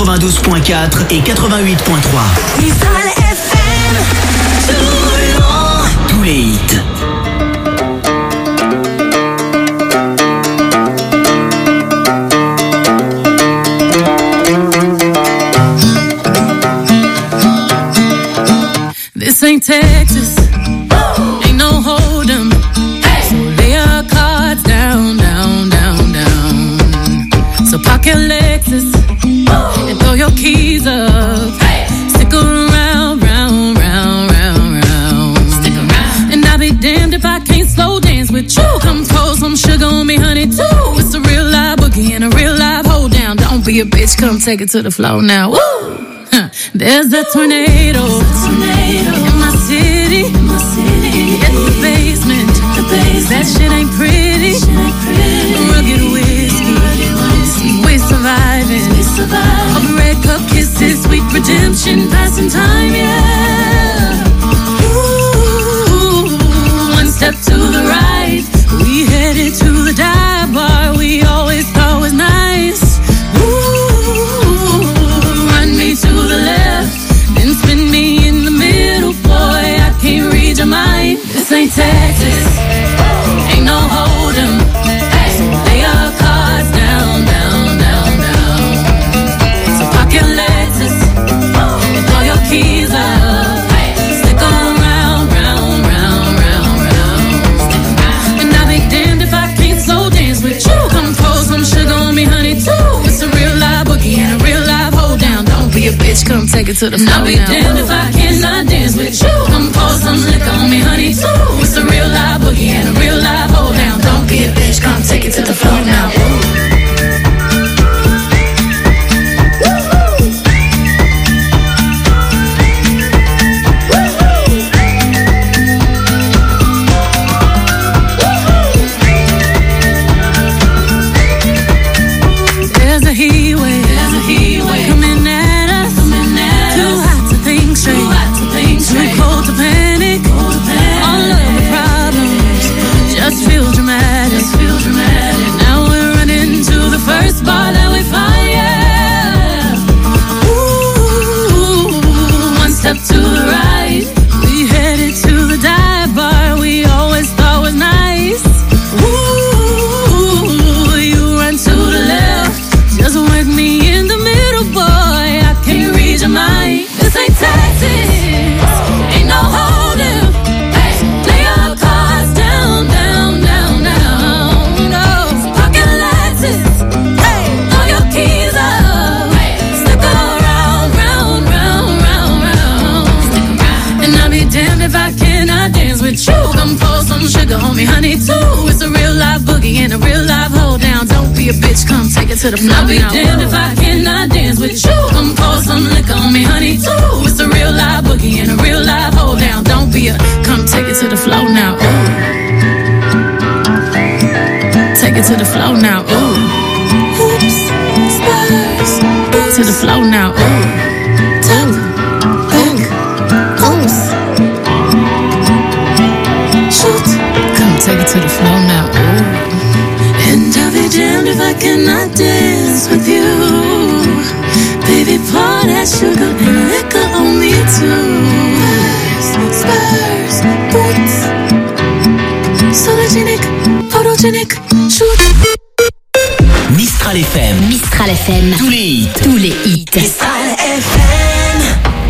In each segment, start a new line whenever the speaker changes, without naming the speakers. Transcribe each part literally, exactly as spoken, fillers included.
quatre-vingt-douze point quatre et quatre-vingt-huit point trois.
Mistral F M, Toulon.
Tous les hits.
This ain't Texas, ain't no hold 'em. So lay your cards down, down, down, down. So park your Lexus and throw your keys up. Stick around, round, round, round, round. Stick around. And I'll be damned if I can't slow dance with you. Come pour some sugar on me, honey, too. It's a real live boogie and a real live hold down. Don't be a bitch, come take it to the floor now. Woo! There's a tornado, tornado in my city, in my city. It's the basement, the basement. That shit ain't pretty, shit ain't pretty. Rugged whiskey, rugged whiskey. We surviving, we surviving. Of red cup kisses, sweet redemption, passing time, yeah. Ooh, one step to the right, we headed to the dive bar we always thought was nice. Ooh, run me to the left, then spin me in the middle, boy, I can't read your mind. This ain't Texas, ain't no hold 'em. So lay your cards down, down, down, down. So park your Lexus and throw your keys up. Stick around, round, round, round, round. And I'll be damned if I can't slow dance with you. Come pour some sugar on me, honey, too. It's a real live boogie and a real live hold down. Don't be a bitch, come take it to the floor. I'll be damned if I cannot dance with you. Come pour some liquor on me, honey, too. It's a real live boogie and a real live hold down. Don't be a bitch, come take it to the floor now. Ooh. There's a heat wave, there's a heat wave coming at us, coming at too us. Hot to think straight, too hot to think straight. Too cold to panic, cold to panic. All of the problems just feel dramatic, just feel dramatic. Now we're running to the first bar that we find, yeah. Ooh, one step to the right, we headed to the dive bar we always thought was nice. Ooh, you run to the left, just work me in the middle, boy, I can't read your mind. This ain't Texas, ain't no hold 'em. Hey, lay your cards down, down, down, down. No, pocket Lexus, hey, throw your keys up. Hey, stick around, round, round, round, round. Stick around. And I'll be damned if I cannot dance with you. Come pour some sugar on me, honey, too. It's a real live boogie and a real live hold down. Don't be a bitch, come take it to the floor. I'll be damned if I cannot dance with you. Come pour some liquor on me, honey, too. It's a real live boogie and a real live hold down. Don't be a, come take it to the floor now. Ooh. Take it to the floor now. Ooh. Oops, spurs. To the floor now. Ooh. Top, back, oops. Shoot. Come take it to the floor now. Ooh. And I'll be damned if I cannot dance with you. Baby, pour that sugar and liquor on me too. Spurs, spurs, boots. Sologenic, photogenic, shoot.
Mistral F M.
Mistral F M.
Tous les hits.
Tous les hits.
Mistral F M.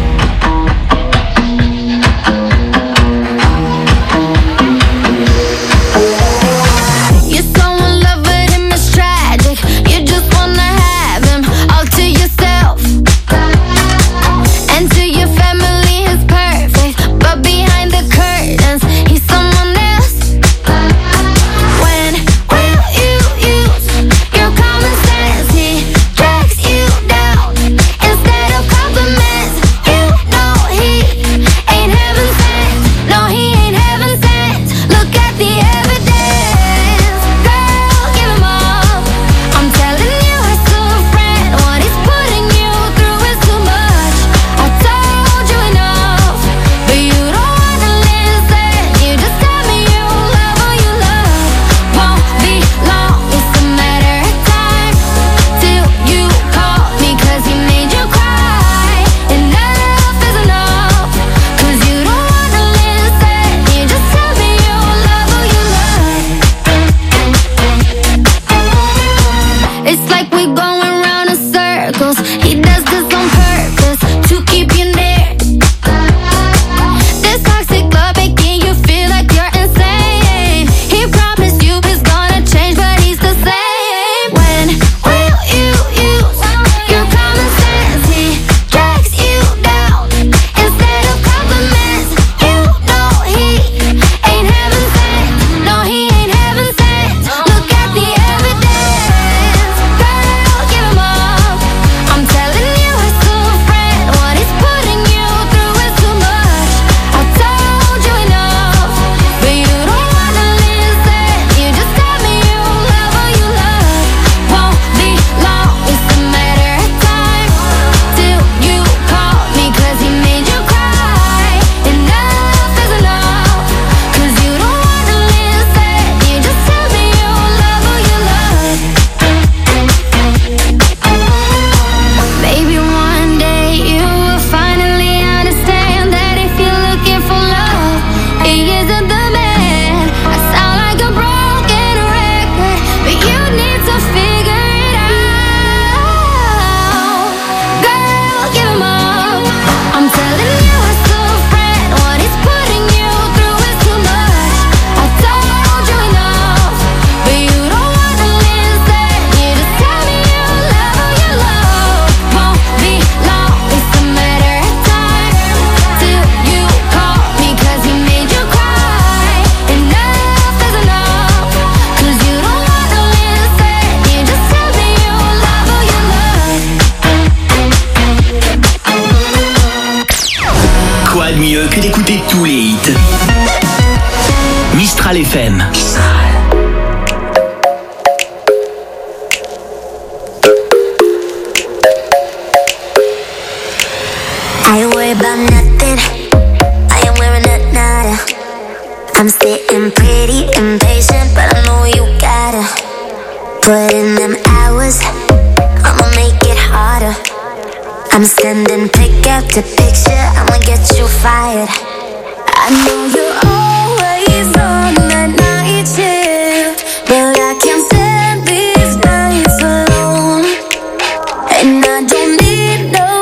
You're so in love with him, it's tragic. You just wanna have him all to yourself. And to your family, he's perfect, but behind the curtains, he's someone else. When will you use your common sense? He drags you down instead of compromise.
Mistral F M.
I ain't worried about nothing. I ain't wearing a nada. I'm sitting pretty impatient, but I know you gotta put in them hours. I'ma make it harder. I'm sending pick after picture. I'ma get you fired. I know you're always on that night shift, but I can't stand these nights alone. And I don't need no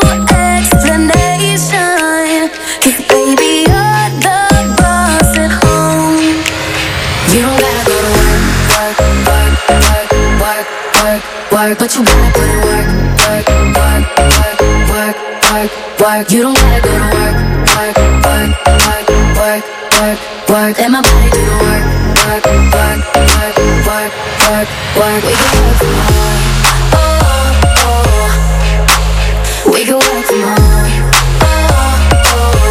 explanation, 'cause baby you're the boss at home. You don't gotta go to work, work, work, work, work, work, work, but you gotta put in work, work, work, work, work, work, work. You don't gotta go to work, work, work, work, work, work, work. Let my body do the work, work, work, work, work, work, work. We can work from home, oh, oh. We can work from home, oh, oh.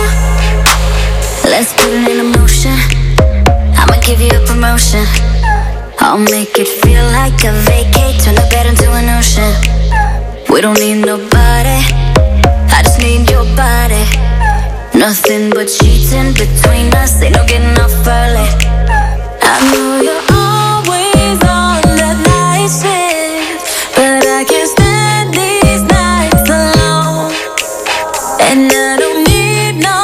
Let's put it in motion. I'ma give you a promotion. I'll make it feel like a vacate. Turn the bed into an ocean. We don't need nobody, I just need your body. Nothing but sheets in between us, ain't no getting off early. I know you're always on that night shift, but I can't stand these nights alone. And I don't need no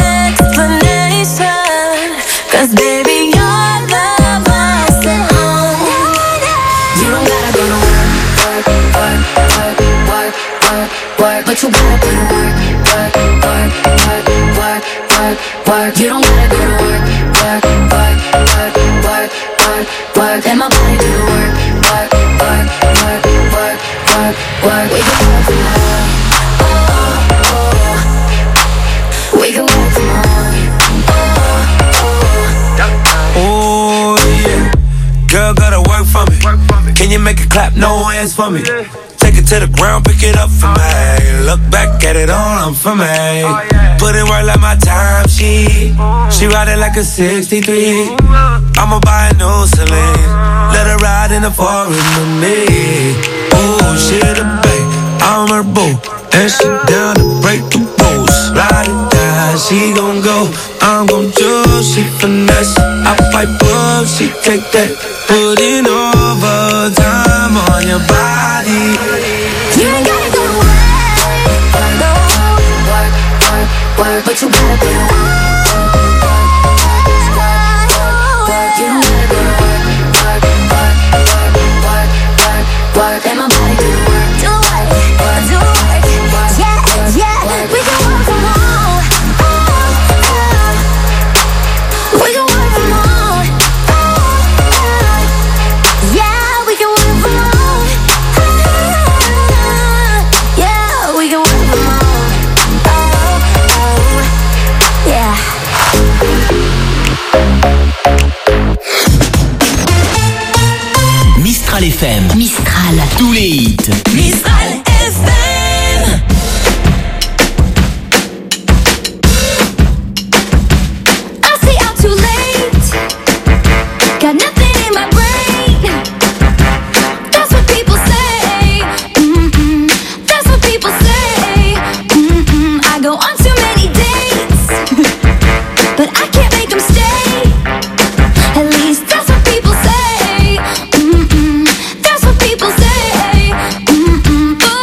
explanation, 'cause baby you're the boss at home. You don't gotta go to work, work, work, work, work, work, work, but you gotta put in work, work, work, work, work, work, work. You don't gotta go to work, work, work, work, work, work, work. Let my body do the work, work, work, work, work, work, work. We can work from home, oh, oh. We can work from home, oh, oh.
Oh yeah, girl gotta work for me. Can you make it clap? No hands for me. Take it to the ground, pick it up for me. Look back at it all, I'm for me. Put it right like my time, she She ride it like a sixty-three. I'ma buy a new Celine. Let her ride in the forest with me. Oh, she the babe, I'm her boo, and she down to break the rules. Ride it down, she gon' go, I'm gon' choose. She finesse, I fight up, she take that. Putting overtime on your body.
You ain't gotta go to work, no.
Work, work, work, but you gotta put in work. You don't gotta go to work, work, work, work, work, work, work. Let my body do the work.
Do it, do it, yeah, yeah. We can work from home, oh, oh. We can work from home, oh, oh. Yeah, we can work from home, oh, yeah, we can work from home, oh, oh. Yeah.
Mistral F M.
Mistral.
Tous les hits.
Mistral F M.
I stay out too late. Got nothing in my brain. That's what people say. Mm-mm. That's what people say. Mm-mm. I go on too many dates, but I can't make them stay. At least that's what people say. Mm-mm. That's what people say. Mm-mm. But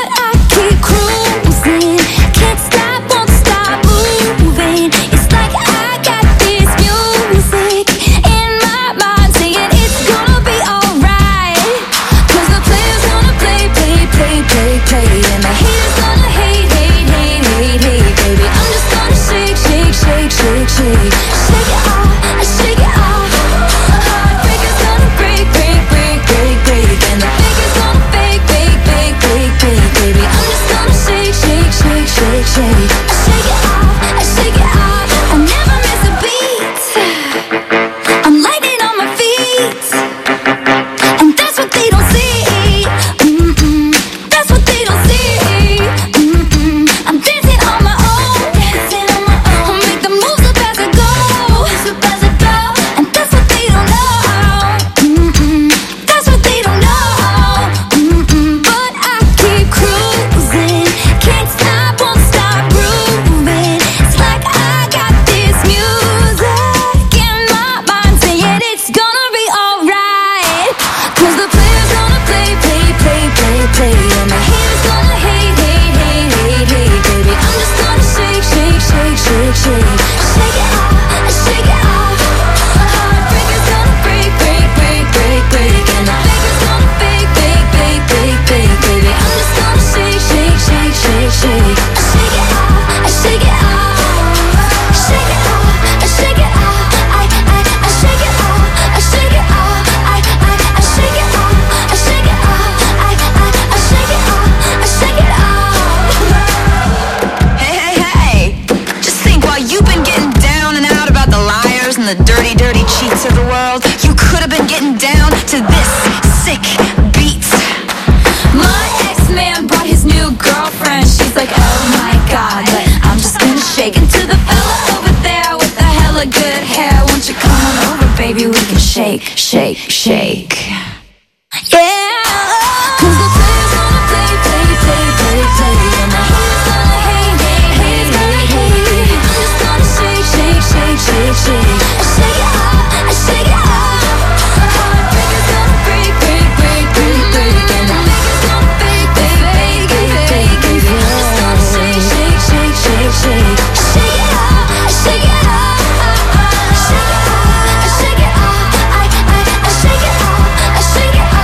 the dirty, dirty cheats of the world. You could have been getting down to this sick beat. My ex-man brought his new girlfriend. She's like, oh my god, but I'm just gonna shake into the fella over there with the hella good hair. Won't you come on over, baby? We can shake, shake, shake. Yeah, cause the players gonna play, play, play, play, play, and the haters gonna hate, hate, hate, hate, hate. I'm just gonna shake, shake, shake, shake, shake. I shake it up, I shake it up. Heartbreakers gonna break, break, break, break, break, and the fakers gonna fake, fake, fake, fake, fake, fake. I'm just gonna shake, shake, shake, shake, shake. I shake it up, I shake it up. I shake it up, I shake it up. I, I, I shake it up, I shake it up.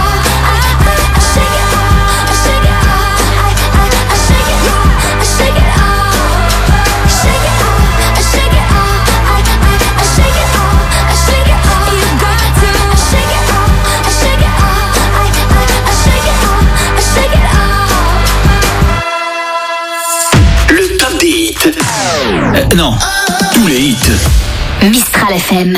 Euh, non, tous les hits.
Mistral F M.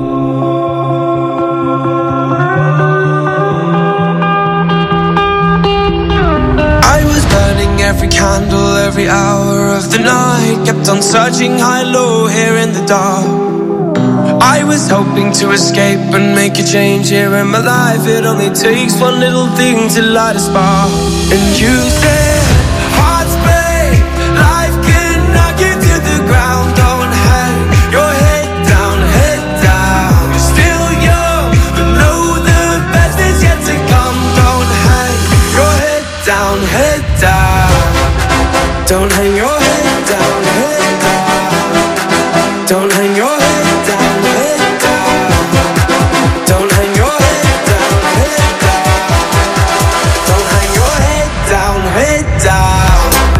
I was burning every candle, every hour of the night. Kept on searching high, low, here in the dark. I was hoping to escape and make a change here in my life. It only takes one little thing to light a spark. And you said, hearts break, life can knock you to the ground. Don't hang your head down, head down. You're still young, but know the best is yet to come. Don't hang your head down, head down. Don't hang your head down, head down. Don't hang your head down, head down. Don't hang your head down, head down. Don't hang your head down, head down.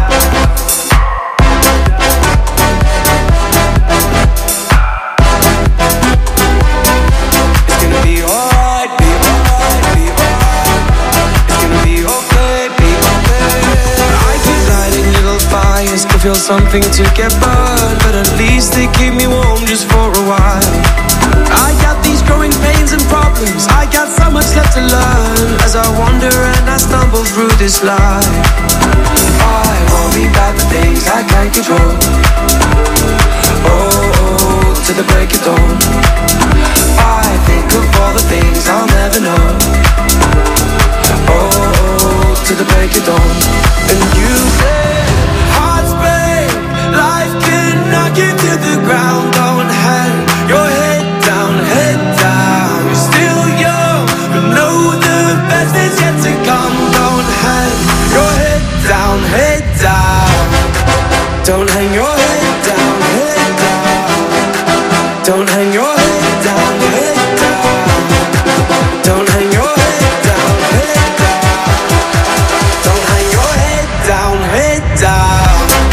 It's gonna be alright, be alright, be alright. It's gonna be okay, be okay. I keep lighting little fires to feel something to get burned, but at least they keep me warm just for a while. I got these growing pains and problems, I got so much left to learn as I wander and I stumble through this life. I worry about the things I can't control. Oh, oh, to the break of dawn. I think of all the things I'll never know. Oh, oh, to the break of dawn. And you said, hearts break, life can knock you to the ground. Don't hang your head down, head down. You're still young, but know the best is yet to come. Don't hang your head down, head down. Don't hang your head down, head down. Don't hang your head down, head down. Don't hang your head down, head down. Don't hang your head down, head down.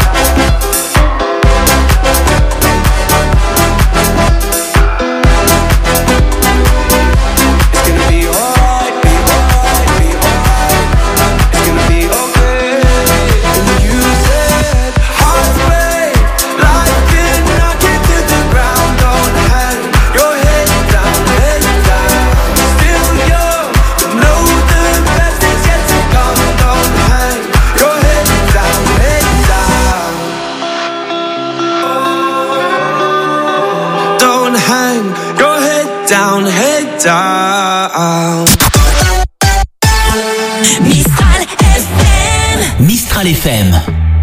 It's gonna be alright, be alright, be alright. It's gonna be okay. And you said, hearts break, life can knock you to the ground. Don't hang your head down, head down. Still young, but know the best is yet to come. Don't hang your head down, head down. Don't hang your head down, head down.
Mistral F M.
Mistral F M.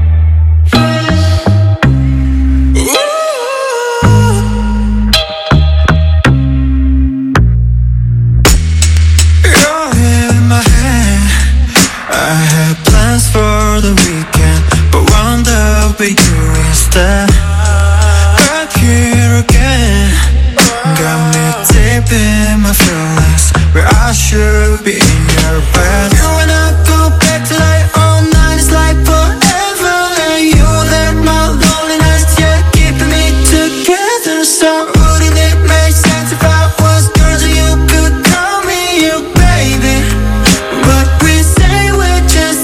You're in my hand. I had plans for the weekend, but wound up with you instead. Back here again, got me deep in my feelings, where I should be in your bed. You and I go back to like all night, it's like forever. And you let my loneliness, yeah, keeping me together. So wouldn't it make sense if I was yours and you could call me your baby? But we say we're just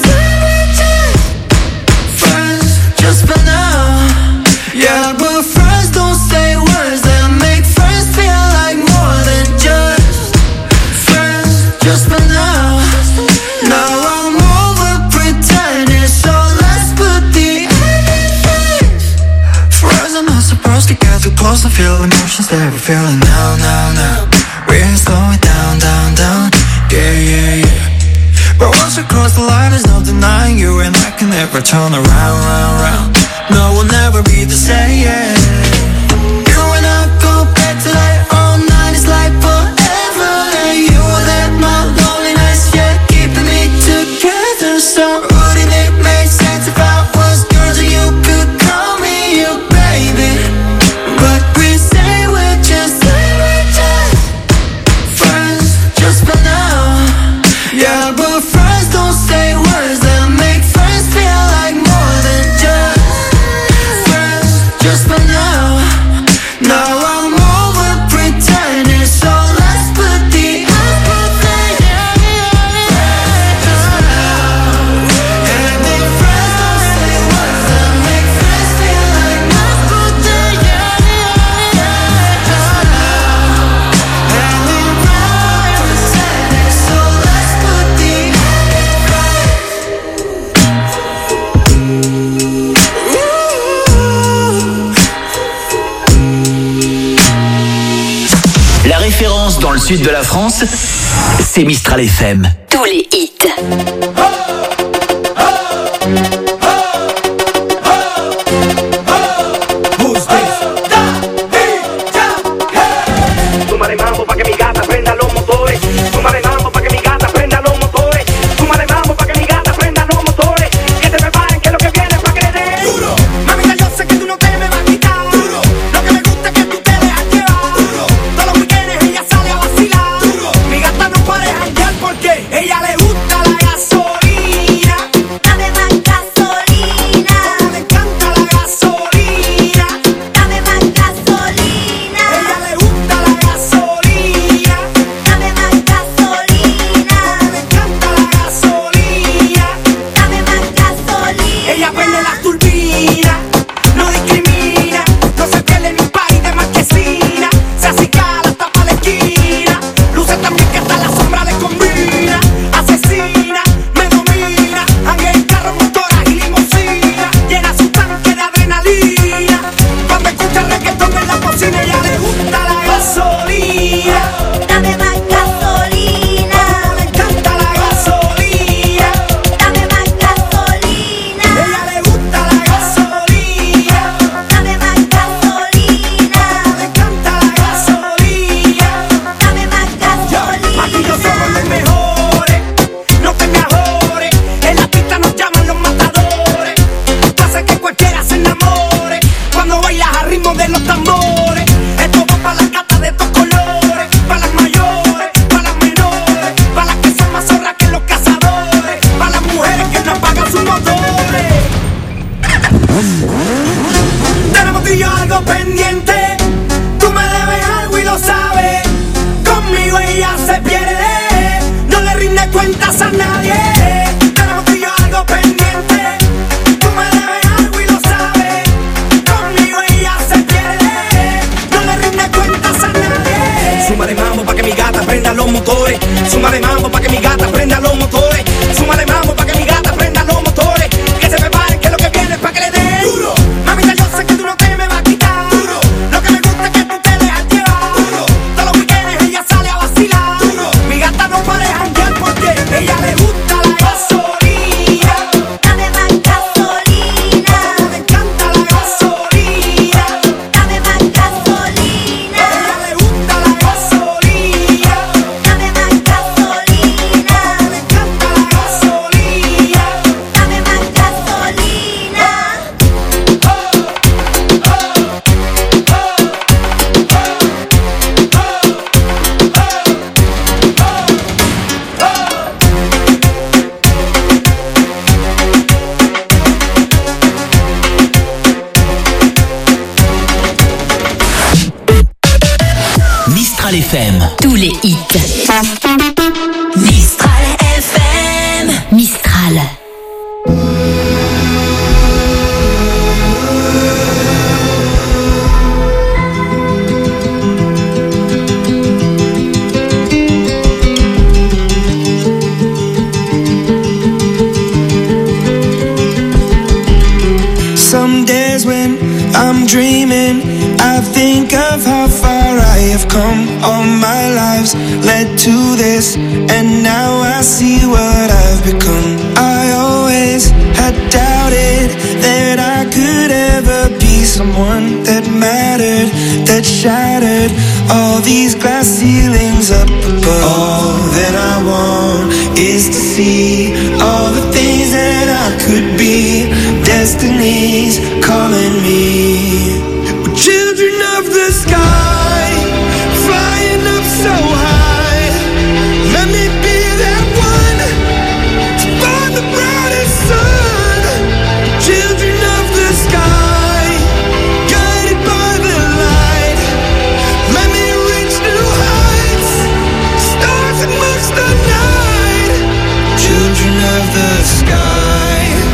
friends, just for now. Yeah, but friends don't say words that make friends feel
now, now. We're slowing down, down, down. Yeah, yeah, yeah. But once we cross the line, there's no denying you, and I can never turn around, round, round. No, we'll never be the same, yeah. You and I go back to like all night, it's like forever. And you were there, my loneliness, yeah, keeping me together. So wouldn't it make sense if I was yours and you could call me your baby? But we say we're just, say we're just friends, just for now. Yeah, but friends don't say words that make friends feel like more than just friends, just for now. Now I'm over pretending, so let's put the everything just for now. And if friends don't say words that make friends feel like more than just for now. And if I'm pretending, so let's put the
La référence dans le sud de la France, c'est Mistral F M.
Tous les hits.
Súmale mambo pa' que mi gata prenda los motores. Súmale mambo pa' que mi gata prenda los motores. Súmale mambo pa' que mi gata prenda los motores. Que se preparen que lo que viene es pa' que le den duro. Mamita, yo sé que tú no te me vas a quitar duro. Lo que me gusta es que tú te dejas llevar duro. Todos los weekends ella sale a vacilar duro. Mi gata no puede janguear porque ella le gusta la gasolina.
Dame más gasolina.
Como le encanta la gasolina.
Dame más gasolina.
Ella le gusta la gasolina.
Dame más gasolina.
Le encanta la gasolina.
Dame más gasolina.
Ella prende las turbinas, no discrimina, no se pierde ni un party de marquesina. Se acicala hasta pa' la esquina, luce también que hasta la sombra le combina. Asesina, me domina, ande en carro, motoras y limusina. Llena su tanque de adrenalina, cuando escucha reggaetón en la cocina. Ella le gusta la gasolina.
Dame más gasolina.
Le encanta la gasolina.
Dame más gasolina.
Ella le gusta la gasolina.
Dame más gasolina.
Le encanta la gasolina.
Dame más gasolina.
Aquí yo somos los mejores, no te me ajores. En la pista nos llaman los matadores. Tú haces que cualquiera se enamore cuando bailas al ritmo de los tambores. Esto va para las gatas de estos colores, para las mayores, para las menores, para las que son más zorras que los cazadores, para las mujeres que no apagan sus motores. Tenemos tú y yo algo pendiente. Tú me debes algo y lo sabes. Conmigo ella se pierde, no le rinde cuentas a nadie. Tenemos tú y yo algo pendiente. Tú me debes algo y lo sabes. Conmigo ella se pierde, no le rinde cuentas a nadie. Súmale mambo pa' que mi gata prenda los motores. Súmale mambo pa' que mi gata prenda los motores. Súmale mambo pa' que mi gata prenda los motores. Que se preparen que lo que viene es pa' que le den duro. Mamita, yo sé que tú no te me vas a quitar duro. Lo que me gusta es que tú te dejas llevar duro. Todos los weekends ella sale a vacilar duro. Mi gata no puede janguear porque ella le gusta la gasolina.
Dame más gasolina.
Le encanta la gasolina.
Dame más gasolina.
Ella le gusta la gasolina.
Dame más gasolina.
Le encanta la gasolina.
Dame más gasolina.
Mistral F M.
Tous les hits. Mistral F M. Mistral.
Some days when I'm dreaming, I think of how far I have come, all my lives led to this, and now I see what I've become. I always had doubted that I could ever be someone that mattered, that shattered all these glass ceilings up above. All that I want is to see all the things that I could be. Destiny's calling me. We're children of the sky, flying up so high. Let me be that one to find the brightest sun. Children of the sky, guided by the light. Let me reach new heights, stars amongst the night. Children of the sky.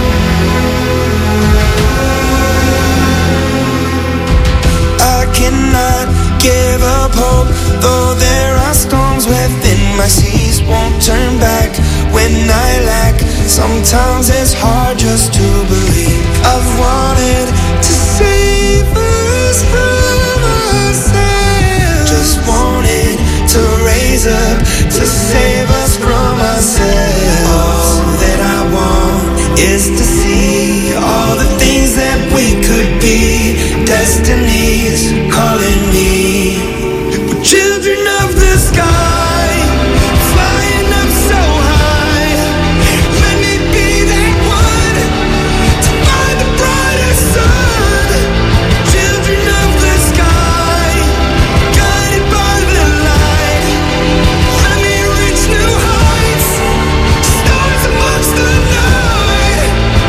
I cannot give up hope, though there are storms within my seas. Won't turn back when I lack. Sometimes it's hard just to believe. I've wanted to save us from ourselves. Just wanted to raise up to save us from ourselves. All that I want is to see all the things that we could be. Destiny's calling me. We're children of the sky, flying up so high. Let me be that one to find the brightest sun. Children of the sky, guided by the light. Let me reach new heights, stars amongst the night.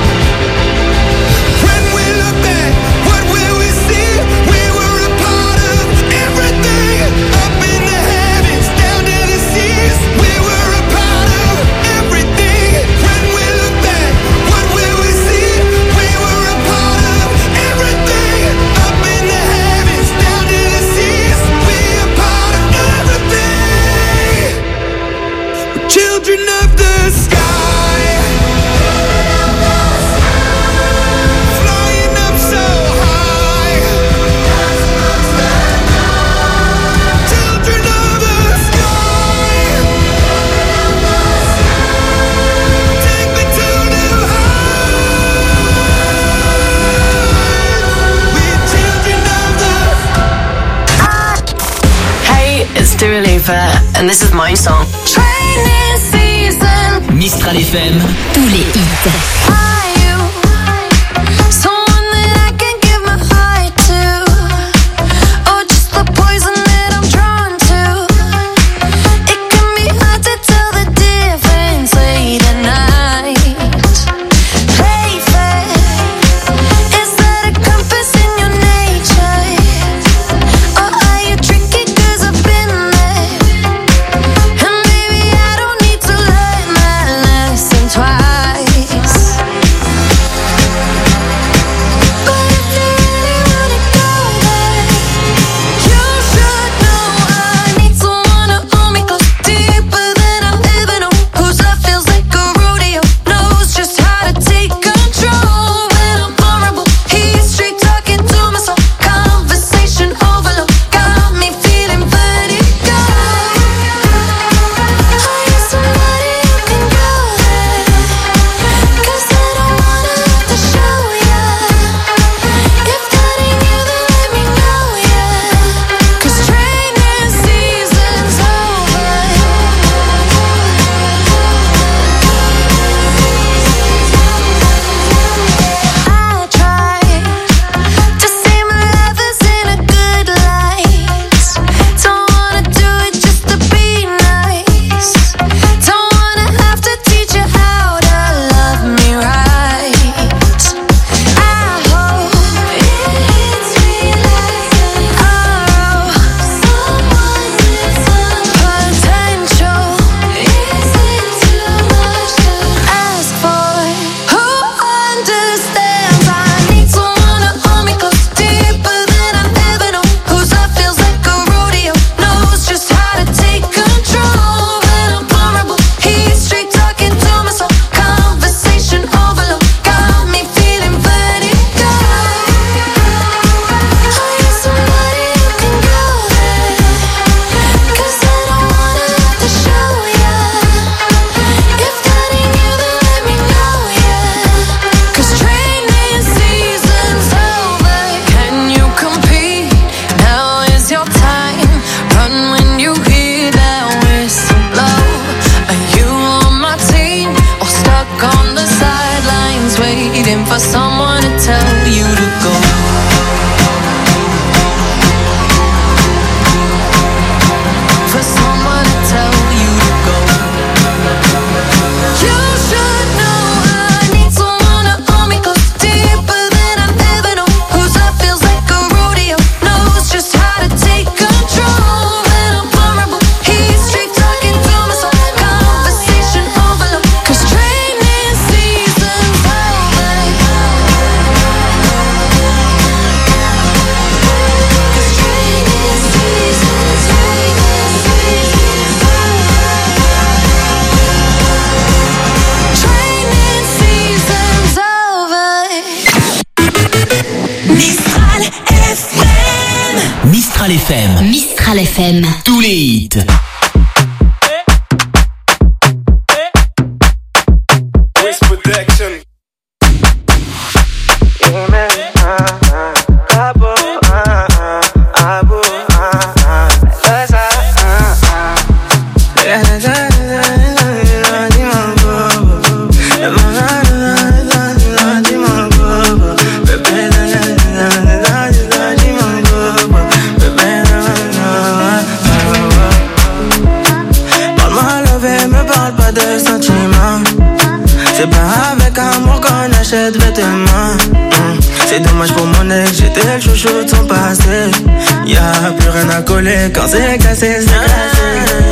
When we look back, what will we see? We were a part of everything, up in the heavens, down to the seas. We were a part of everything. When we look back, what will we see? We were a part of everything, up in the heavens, down to the seas. We a part of everything. We're children of the sky, flying up so high. Children of the sky, take me to new heights. We're children of the.
Hey, it's Dua Lipa, and this is my song.
Training season.
Mistral F M.
Tous les hits.
Are you someone that I can give my heart to, or just the poison that I'm drawn to? It can be hard to tell the difference late at night. Play fair. Is that a compass in your nature, or are you tricky? 'Cause I've been there, and maybe I don't need to learn that lesson twice.
M.
Mistral F M.
Tous les hits.
C'est pas avec amour qu'on achète vêtements. mmh. C'est dommage pour mon ex, j'étais le chouchou de son passé. Y'a plus rien à coller quand c'est cassé, c'est cassé.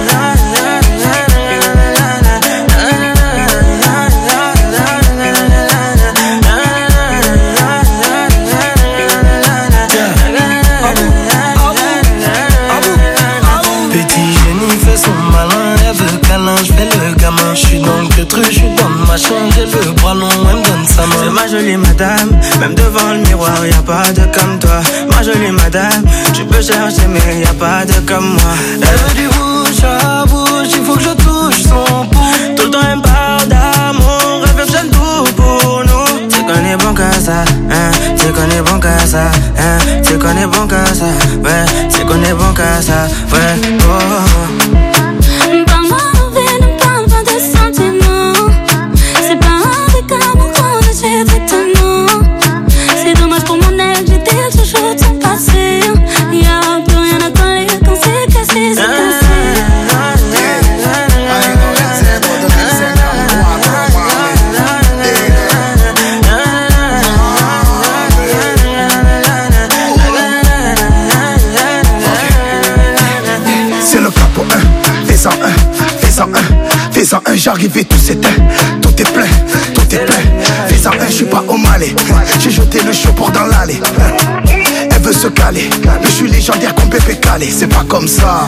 J'suis dans le queutru, j'suis dans le machin, j'ai le bras long, elle me donne sa main. C'est ma jolie madame, même devant le miroir, y'a pas de comme toi. Ma jolie madame, tu peux chercher mais y'a pas de comme moi. Elle veut du bouche à bouche, il faut que je touche son pouce. Tout le temps elle me parle d'amour, elle veut que j'aime tout pour nous. Tu connais bon qu'à ça, hein, tu connais bon qu'à ça, hein, tu connais bon qu'à ça, ouais, tu connais bon qu'à ça, ouais, oh.
C'est dommage pour mon ex, j'étais le chouchou de son passé. Y'a plus rien à coller quand c'est cassé, c'est cassé.
C'est le capot un, fais-en un, fais-en un, fais-en un, j'arrive et tout s'éteint. Tout est plein, tout est plein. Fais-en un, j'suis pas au Malais. J'ai jeté le chaud pour dans l'allée. Elle veut se caler, mais je suis légendaire comme Pépé Calé. C'est pas comme ça.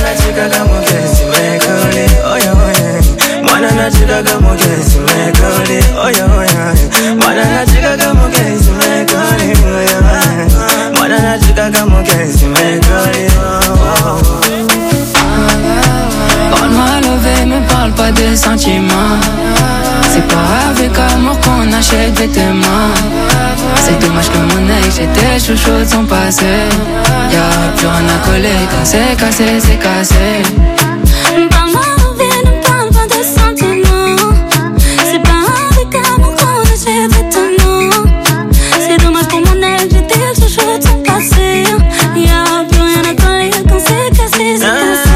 Parle-moi levé, me parle pas de sentiments. C'est pas avec amour qu'on achète vêtements. C'est dommage que mon ex, j'étais chouchou de son passé. Y'a plus rien à coller quand c'est cassé, c'est cassé.
Parle-moi levé, ne parle pas de sentiments. C'est pas avec amour qu'on achète vêtements. C'est dommage pour mon ex, j'étais le chouchou de son passé. Y'a plus rien à coller quand c'est cassé, c'est cassé.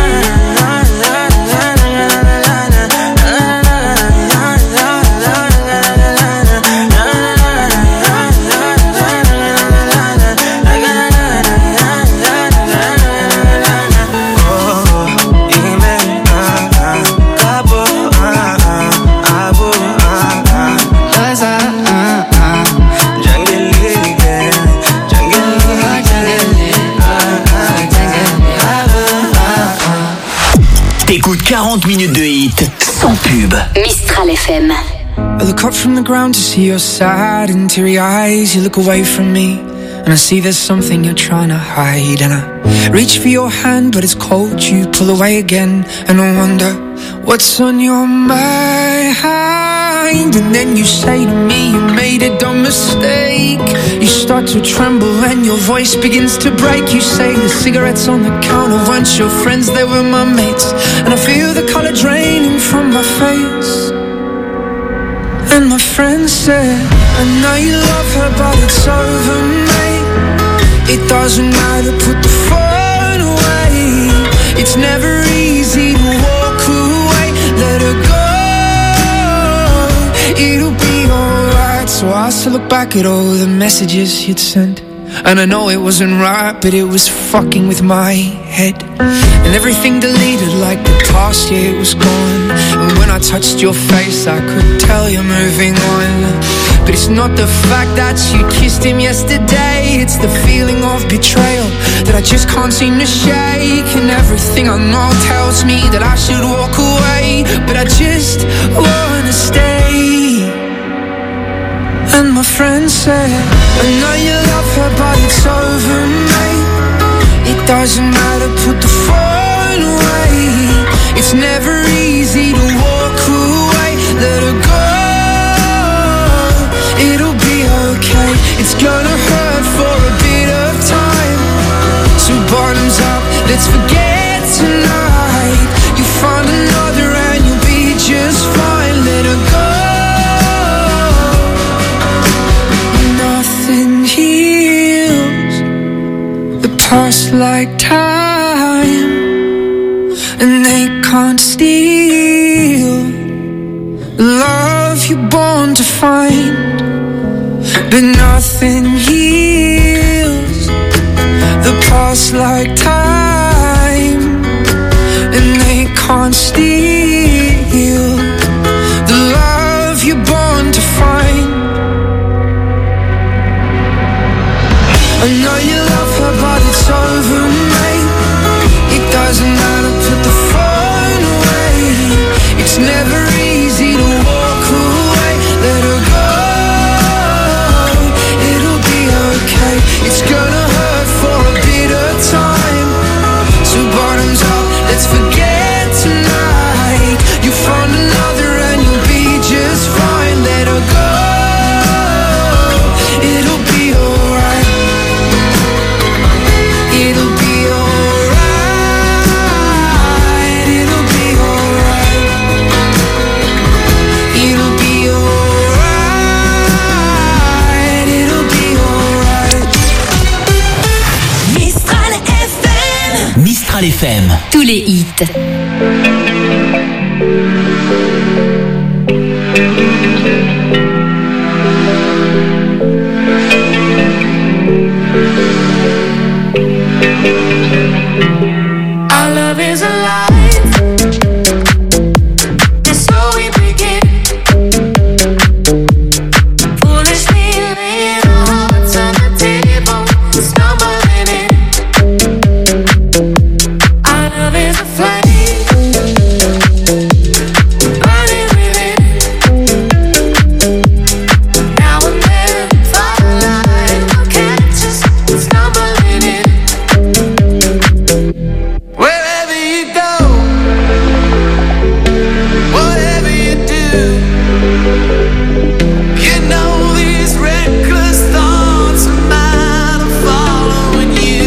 T'écoutes quarante minutes de hit sans pub.
Mistral F M.
I look up from the ground to see your sad and teary eyes. You look away from me and I see there's something you're trying to hide. And I reach for your hand but it's cold. You pull away again and I wonder what's on your mind. And then you say to me you made a dumb mistake. You start to tremble and your voice begins to break. You say the cigarettes on the counter weren't your friends, they were my mates. And I feel the color draining from my face. And my friend said, I know you love her but it's over, mate. It doesn't matter, put the phone away. It's never easy to walk away. Let her go, it'll be alright. So I still look back at all the messages you'd sent. And I know it wasn't right, but it was fucking with my head. And everything deleted like the past, yeah, it was gone. And when I touched your face, I could tell you're moving on. But it's not the fact that you kissed him yesterday. It's the feeling of betrayal that I just can't seem to shake. And everything I know tells me that I should walk away, but I just wanna stay. And my friend said, I know you love her but it's over, mate. It doesn't matter, put the phone away. It's never easy to walk away. Let her go, it'll be okay. It's gonna hurt for a bit of time. So bottoms up, let's forget tonight. You find another and you'll be just fine. Let her go. Nothing heals the past like time, and they can't steal the love you're born to find. But nothing heals the past like time, and they can't steal the love you're born to find. I know you love her, but it's over, mate. It doesn't matter, put the phone away. It's never easy to walk away. Let her go, it'll be okay. It's gonna hurt for a bit of time. So bottoms up, let's forget tonight. You find another and you'll be just fine. Let her go, it'll be alright. It'll be alright. It'll be alright. It'll be alright. It'll be alright.
Mistral F M. Mistral F M.
Tous les hits.
Our love is alive. It's so we begin. Foolishly laying our hearts on the table, stumbling in. Our love is a flame, burning within. Now and then, firelight will catch us stumbling in. Wherever you go, whatever you do, you know these reckless thoughts of mine are following you.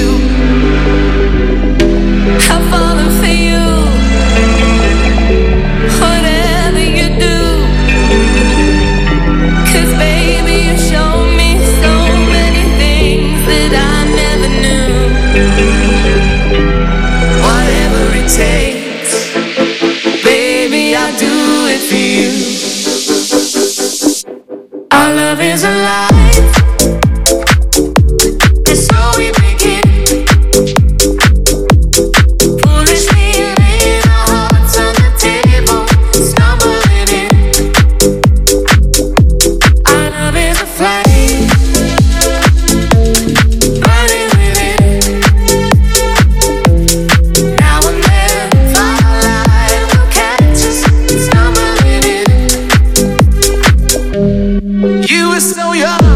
I'm falling for you, whatever you do. 'Cause baby, you showed me so many things that I never knew. Whatever it takes, baby, I'll do it for you. Our love is alive. It's so we begin. Foolishly laying our hearts on the table, stumbling in. Our love is a flame, burning within. Now and then, firelight will catch us stumbling in. You were so young.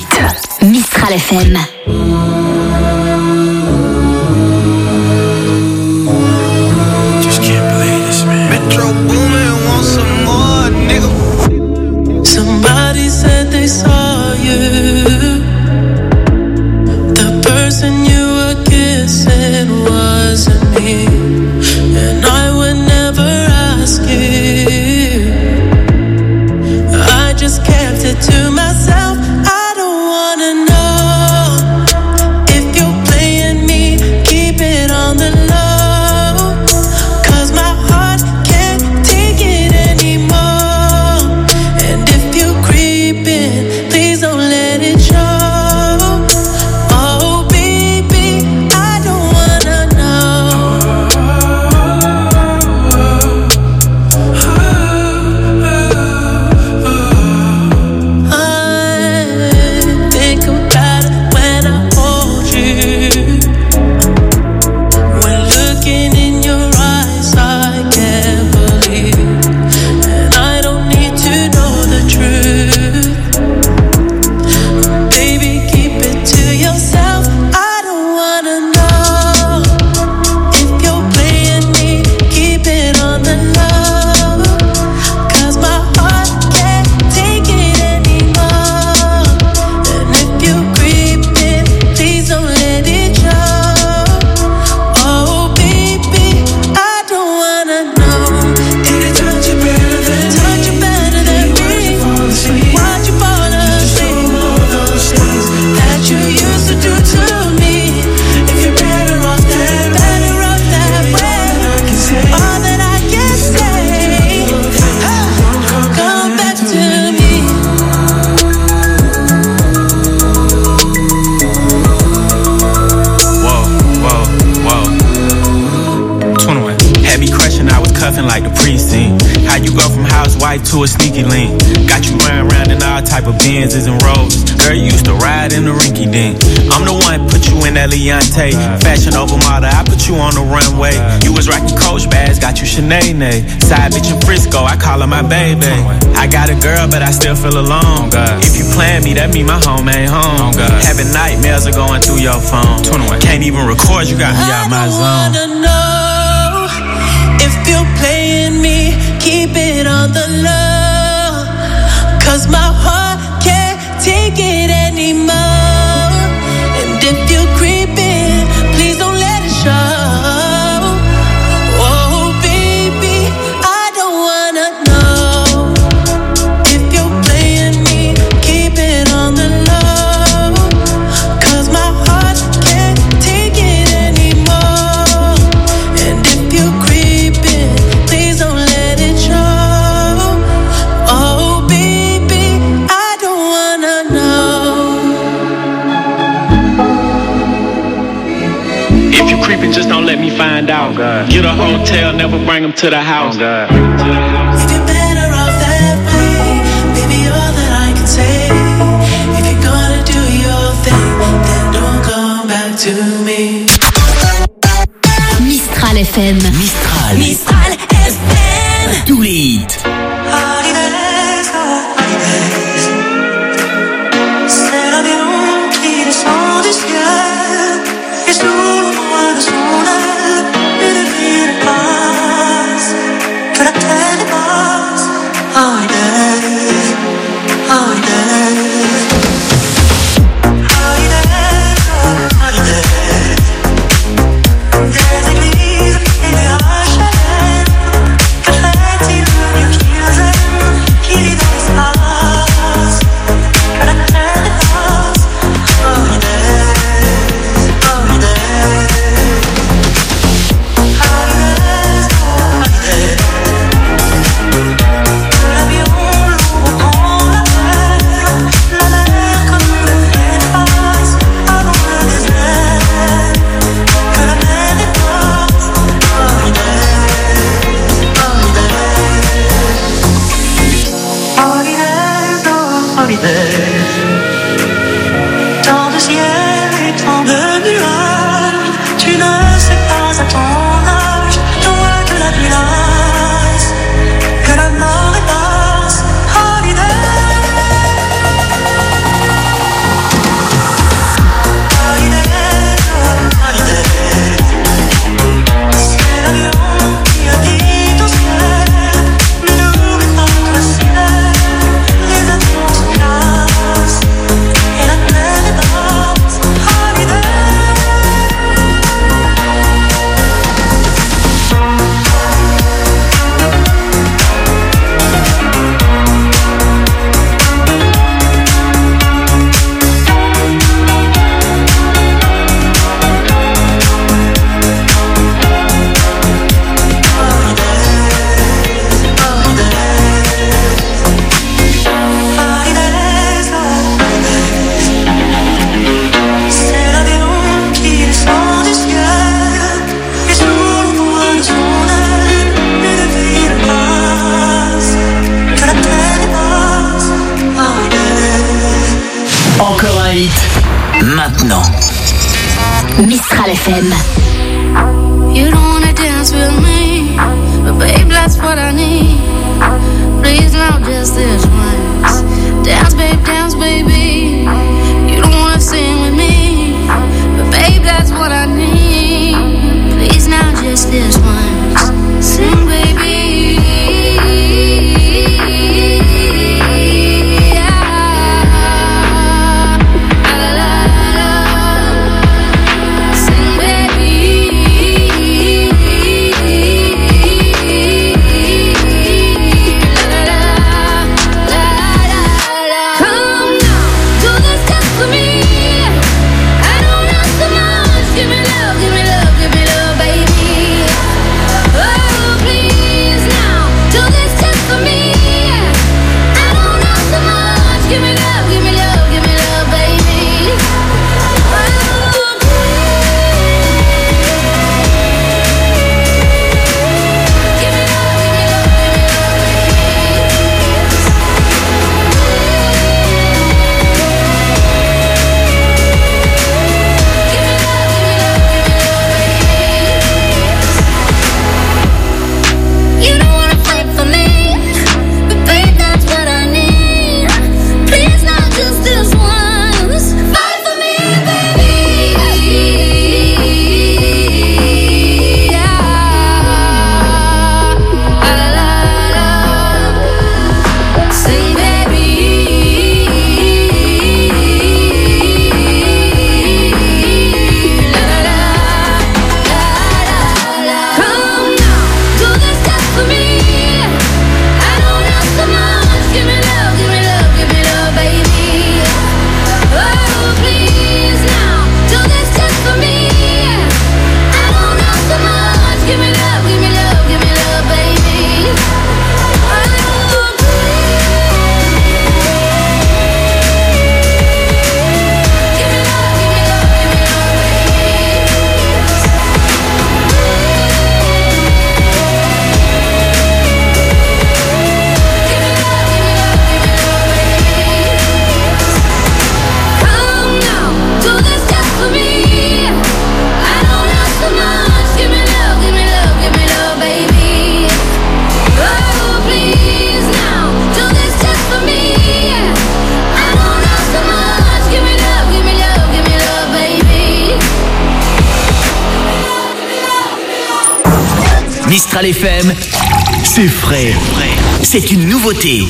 huit. Mistral F M.
Just can't believe this, man. Metro Boomin, want some more, nigga.
Somebody said they saw you. The person you were kissing wasn't me, and I would never ask you. I just kept it to myself. I don't wanna know if you're playing me. Keep it on the low, 'cause my heart can't take it anymore. And if you're creeping, please don't let it show. Oh baby, I don't wanna know. I think about it when I hold you. When looking in your eyes, I can't believe. And I don't need to know the truth. Baby, keep it to yourself. I don't wanna know if you're playing me. Keep it on the low, 'cause my heart can't take it anymore. And if you're creeping, please don't let it show. Oh baby, I don't wanna know. Did it touch you better than me? Touch you better than me? Why'd you fall asleep? That you used to do to me. If you're better off that, better off that way. All that I can say, come back to me.
Whoa, whoa, whoa. twenty-one. Had me crushing, I was cuffing like the precinct. How you go from housewife to a sneaky link? Got you running around in all type of Benzes and Rolls. Girl, you used to ride in the rinky dink. I'm the one put you in that Leontay. Fashion over model, I put you on the runway. You was rocking Coach bags, got you Sinead. Side bitch in Frisco, I call her my baby. I got a girl, but I still feel alone. If you plan me, that mean my home ain't home. Having nightmares are going through your phone. Can't even record, you got me out my
I
zone.
wanna know if you're playing me. Keep it on the low, 'cause my heart can't take it anymore. And if you're creeping, please don't let it show. Oh baby, I don't wanna know if you're playing me. Keep it on the low, 'cause my heart can't take it anymore. And if you're creeping, please don't let it show. Oh baby, I don't wanna know.
If you creeping, just don't let me find out. Get a hotel, never bring them to the house.
If you're better off that way, baby, all that I can say. If you're gonna do your thing, then don't come back to me.
Mistral F M.
Mistral.
Mistral F M.
Tous les hits.
Holidays, holidays. C'est l'avion qui descend du ciel. Et sous le poids de son aile, une ville passe, que la terre dépasse. Holidays, holidays. Holidays, holidays. Des églises et des H L M. Que fait-il de mieux qu'ils aiment, qui vit dans l'espace, que la terre dépasse. Holidays, holidays. Holidays, holidays. L'avion lourd prend la mer, la mer comme le espace avant le désert, que la mer dépasse. Holidays, holidays. Holidays, oh holidays. Tant de ciel et tant de nuages, tu ne sais pas à ton âge, toi que la vie lasse, que la mort est basse. Holidays.
un hit, maintenant.
Mistral F M.
You don't wanna dance with me, but babe, that's what I need. Please now, just this once. Dance, babe, dance, baby. You don't wanna sing with me, but babe, that's what I need. Please now, just this once. Sing, baby.
Mistral F M, c'est frais. C'est une nouveauté.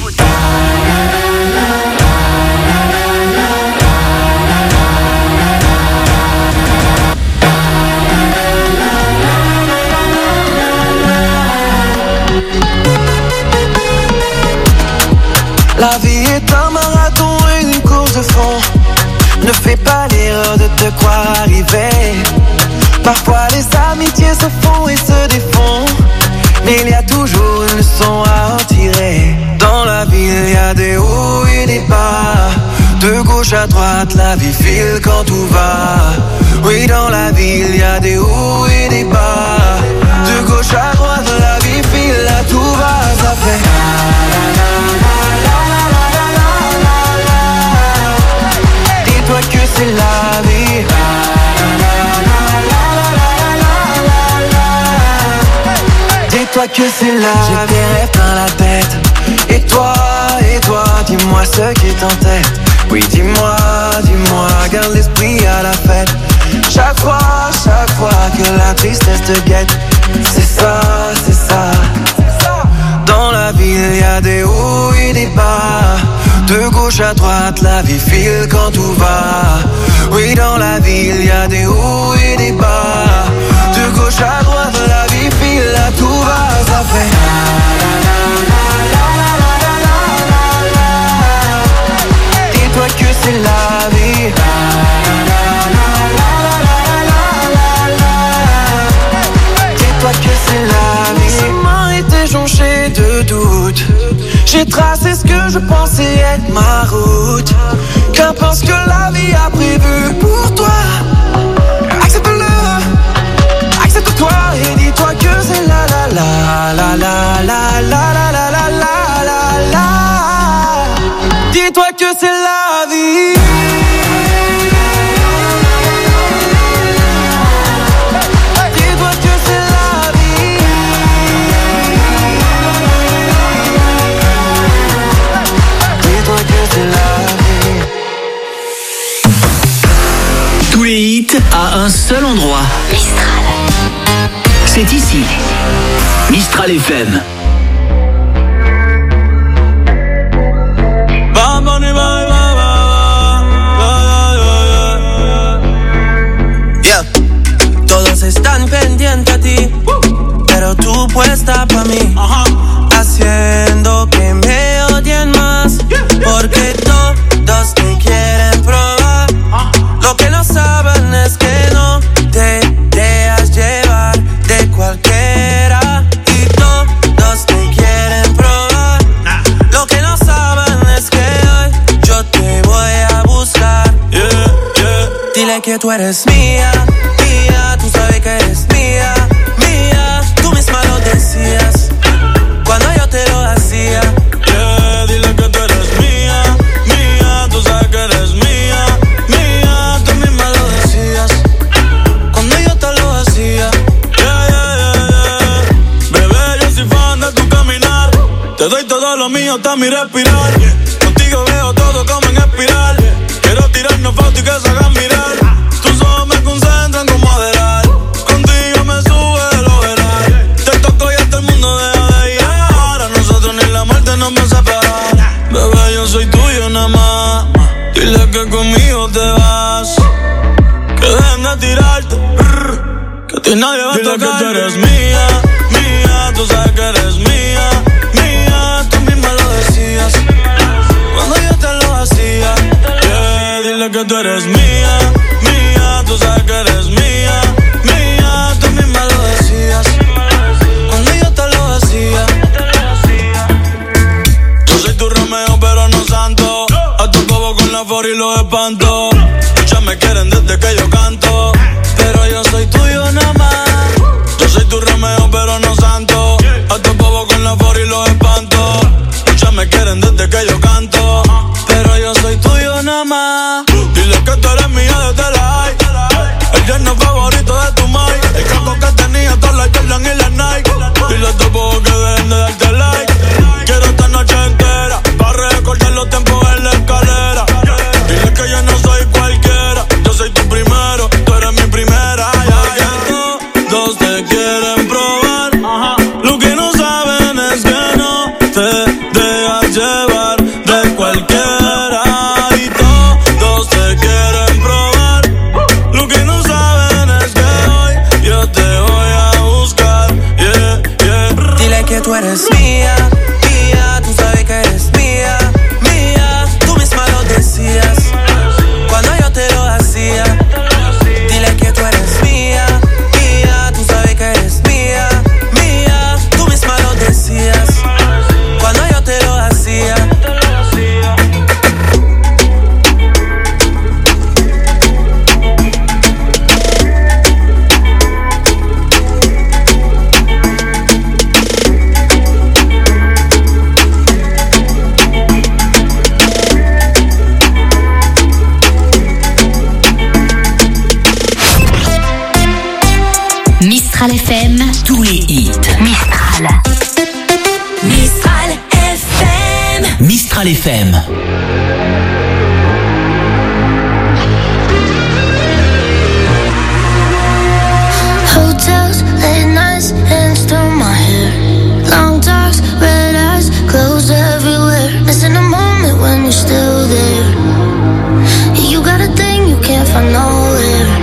La vie est un marathon et une course de fond. Ne fais pas l'erreur de te croire arrivé. Parfois les amitiés se font et se défont, mais il y a toujours une leçon à en tirer. Dans la vie il y a des hauts et des bas. De gauche à droite la vie file quand tout va. Oui, dans la vie il y a des hauts et des bas. De gauche à droite la vie file, là tout va, ça fait. Dis-toi que c'est la vie. Dis-toi que c'est la vie. J'ai des rêves dans la tête. Et toi, et toi, dis-moi ce qui est en tête. Oui, dis-moi, dis-moi, garde l'esprit à la fête. Chaque fois, chaque fois que la tristesse te guette. C'est ça, c'est ça. Dans la vie, il y a des hauts et des bas. De gauche à droite, la vie file quand tout va. Oui, dans la vie, il y a des hauts et des bas. De gauche à droite, la vie file, là tout va, ça fait. Dis-toi que c'est la vie. Dis-toi que c'est la vie. Ces mains étaient jonchées de doutes. J'ai tracé ce que je pensais être ma route. Qu'importe ce que la vie a prévu pour toi. Accepte-le, accepte-toi et dis-toi que c'est la la la la la la la la la la la la la. Dis-toi que c'est la vie.
Tous les hits à un seul endroit.
Mistral.
C'est ici. Mistral F M.
Yeah. Todos están pendientes a ti, pero tú puesta pa' mí, haciendo que me odien más, porque todos te quieren probar. Lo que no saben es que no te dejas llevar de cualquiera, y todos te quieren probar. Lo que no saben es que hoy yo te voy a buscar. Yeah, yeah. Dile que tú eres mía, mía, tú sabes que eres mía, mía. Tú misma lo decías cuando yo te lo hacía.
Yeah, dile que tú eres mía, mía, tú sabes que eres mía, mía. Tú misma lo decías cuando yo te lo hacía. Yeah, yeah, yeah, yeah. Bebé, yo soy fan de tu caminar. Te doy todo lo mío hasta mi respirar. Contigo veo todo como en espiral. Quiero tirarnos fotos y que se hagan mirar. Tus ojos me concentran como adelar. Contigo me sube el overall. Te toco y hasta el mundo deja de llegar. A nosotros ni la muerte nos va a separar. Bebé, yo soy tuyo nada más. Dile que conmigo te vas. Que dejen de tirarte. Que a ti nadie va a tocar. Dile que tú eres mía, mía. Tú sabes que eres mía, mía. Tú misma lo decías cuando yo te lo hacía. Yeah, dile que tú eres mía, mía. Tú sabes que eres mía, mía. Tú misma lo decías cuando yo te lo hacía. Yo soy tu Romeo pero no santo. A tu cobo con la for y los espanto. Muchas me quieren desde que yo canto, pero yo soy tuyo nada más. Yo soy tu Romeo pero no santo. A tu cobo con la for y los espanto. Muchas me quieren desde que yo canto, pero yo soy tuyo nada más. Dile que tú eres mía desde la high. El yerno favorito de tu mai. El capo que tenía todas las Jordan y las Nike. Dile a tu bobo que dejen de darte like. Quiero esta noche entera para recordar los tiempos en la escalera. Dile que yo no soy cualquiera. Yo soy tu primero, tú eres mi primera. Ya, ya. Todos te quieren probar. Lo que no saben es que no te dejas llevar de cualquiera, y todos te quieren probar. Lo que no saben es que hoy yo te voy a buscar. Yeah, yeah.
Dile que tú eres mía, mía. Tú sabes que eres mía, mía. Tú misma lo decías cuando yo te lo hacía. Dile que tú eres mía, mía. Tú sabes que eres mía, mía. Tú misma lo decías cuando yo te lo hacía.
Mistral F M.
Tous les hits.
Mistral.
Mistral F M.
Mistral F M.
Hotels, late nights, hands through my hair. Long talks, red eyes, clothes everywhere. Missing a moment when you're still there. You got a thing you can't find nowhere.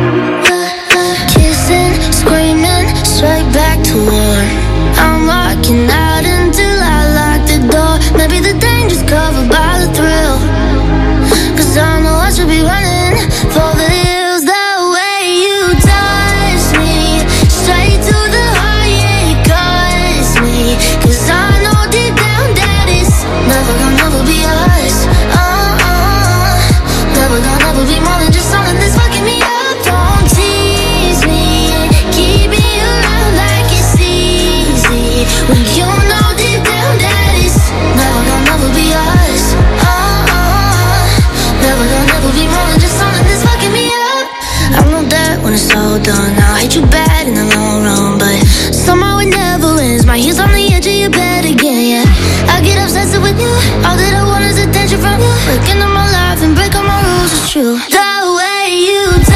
Kissing, screaming, straight back to war. I'm walking out until I lock the door. Maybe the danger's covered by the thrill. Cause I know I should be running for the hills. The way you touch me, straight to the heart, yeah, it cuts me. Cause I know deep down that it's never gonna never be us. Uh-uh. Never gonna never be more than just something that's fucking me up. Don't tease me, keep me around like it's easy. When you know deep down that it's never gonna never be us. Uh-uh. Never gonna never be more than just something that's fucking me up. I know that when it's all done, I'll hate you bad in the long run, but somehow it never ends. My heels on the edge of your bed again, yeah. I get obsessed with you. All that I want is attention from you. Breaking up my life and break all my rules, it's true. The way you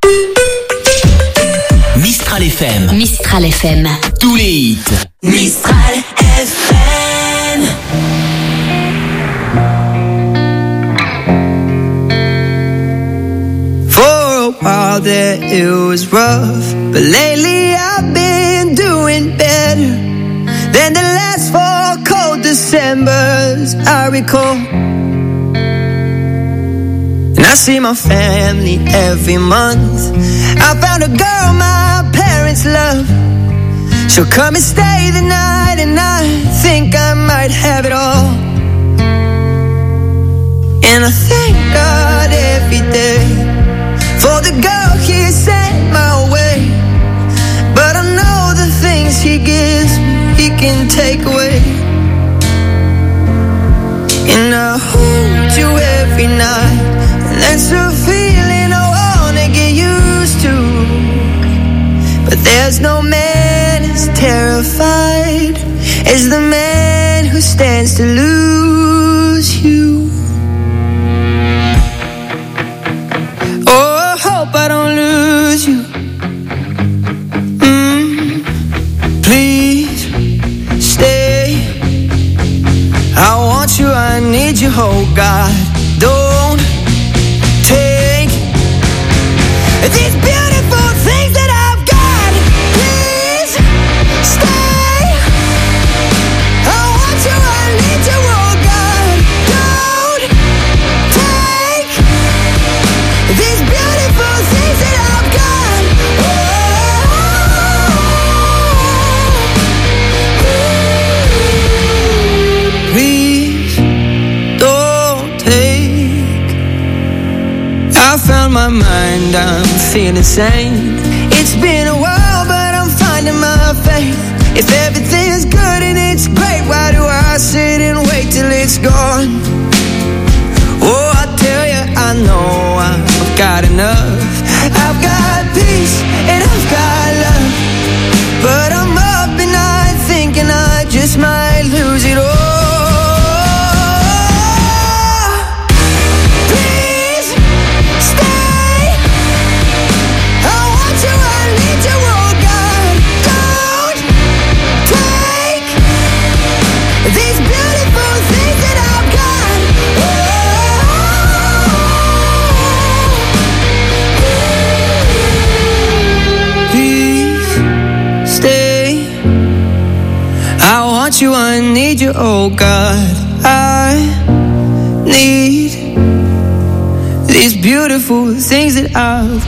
Mistral F M.
Mistral F M.
Tous les hits.
Mistral F M.
For a while there it was rough, but lately I've been doing better than the last four cold Decembers I recall. And I see my family every month. I found a girl my parents love. She'll come and stay the night, and I think I might have it all. And I thank God every day for the girl he sent my way. But I know the things he gives me, he can take away. And I hold you every night, and that's a feeling I wanna get used to. But there's no man as terrified as the man who stands to lose you. Oh, I hope I don't lose you. Mm, please stay. I want you, I need you, oh God. Don't take these beautiful things that I've got. Please stay. I want you, I need you, oh God. Don't take these beautiful things that I've got. Oh, please don't take. I found my mind, I'm feeling sane. It's been a while, but I'm finding my faith. If everything's good and it's great, why do I sit and wait till it's gone? Oh, I tell you, I know I've got enough. I've got peace and I've got love, but I'm up at night thinking I just might lose it all. Please stay. I want you, I need you, oh God. Don't take these beautiful things that I've got. Please stay. I want you, I need you, oh God. I need these beautiful things that I've